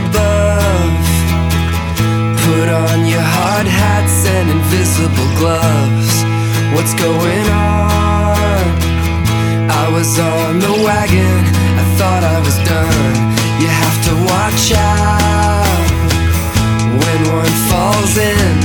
above. Put on your hard hats and invisible gloves. What's going on? I was on the wagon, I thought I was done. You have to watch out when one falls in